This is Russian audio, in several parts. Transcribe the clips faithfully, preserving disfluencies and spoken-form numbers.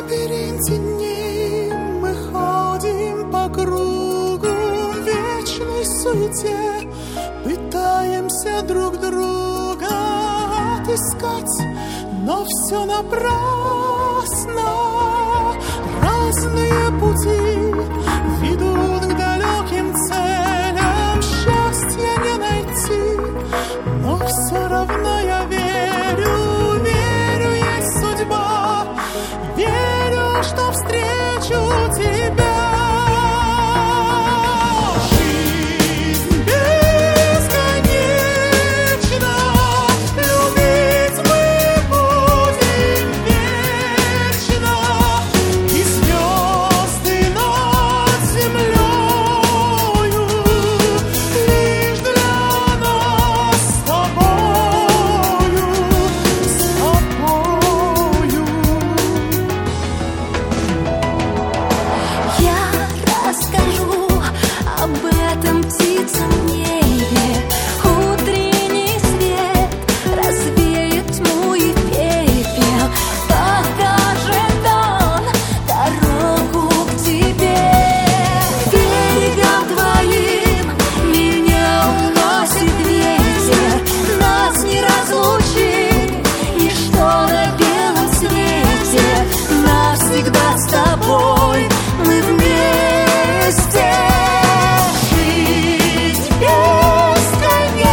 лабиринте дней мы ходим по кругу в вечной суете, пытаемся друг друга отыскать, но все напрасно. Разные пути ведут к далеким целям, счастья не найти, но все равно я верю, верю, есть судьба, верю, что встречу тебя. С тобой мы вместе. Жизнь бесконечна,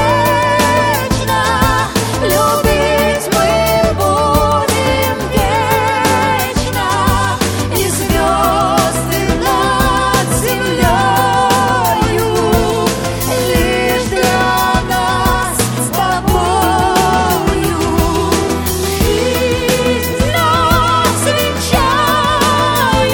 любить мы будем вечно, и звезды над землею лишь для нас с тобою. Жизнь нас венчает,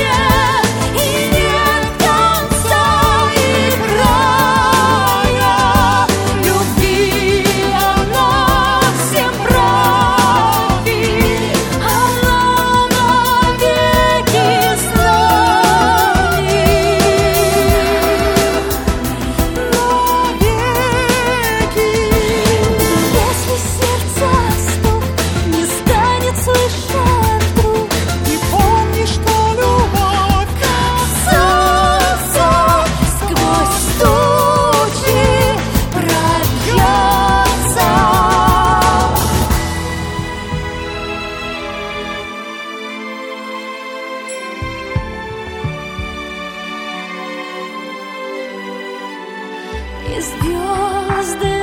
и звезды